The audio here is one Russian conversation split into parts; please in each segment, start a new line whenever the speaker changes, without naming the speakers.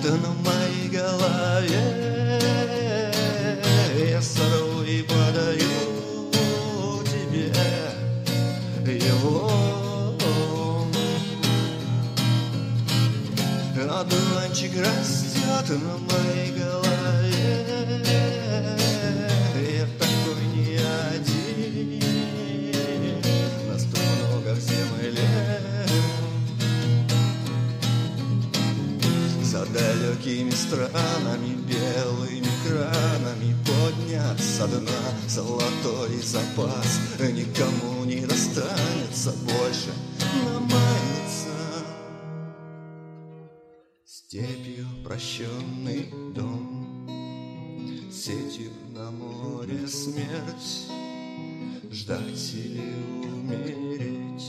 на моей голове. Я сорву и подарю тебе его. Одуванчик растет на моей голове. Я такой не один, нас тут много в земле. За далекими странами, белыми кранами поднят со дна золотой запас. Никому не достанется больше намаяться. Степью прощенный дом, сетью на море смерть. Ждать или умереть,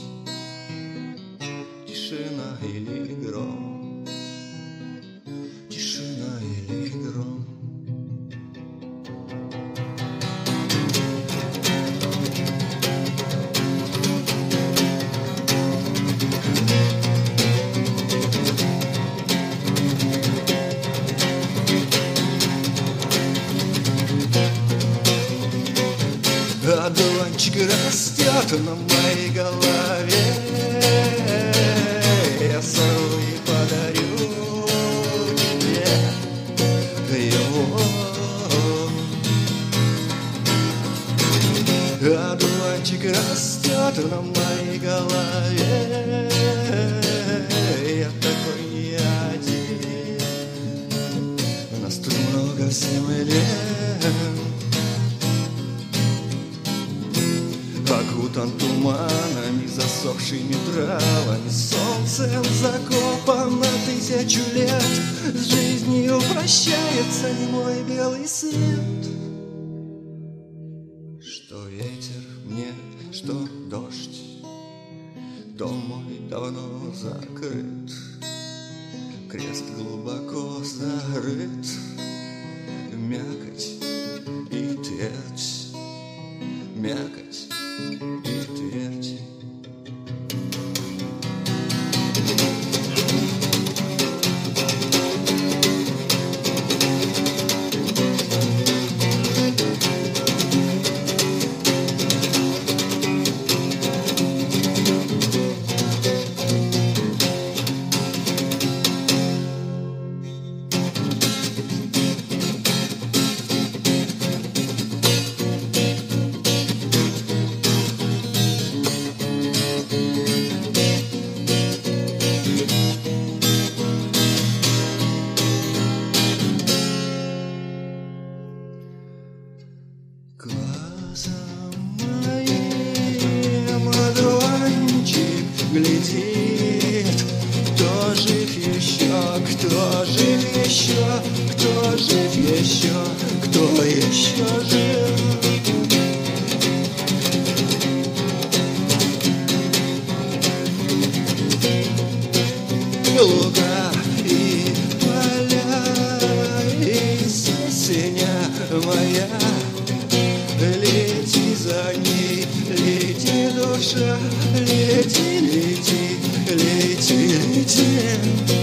тишина или гром, тишина или гром. Одуванчик растет на моей голове. Я сорву и подарю тебе его. Одуванчик растет на моей голове. Я такой не один, нас тут много в земле. Окутан туманами, засохшими травами, солнцем закопан на 1000 лет. С жизнью прощается немой белый свет. Что ветер мне, что дождь, дом мой давно закрыт, крест глубоко зарыт, мякоть и твердь, мякоть и твердь. Глазом моим одуванчик глядит. Кто жив еще, кто жив еще, кто жив еще, кто еще жив? Луга и поля, и сосеня моя. Лети за ней, лети, душа, лети, лети, лети, лети.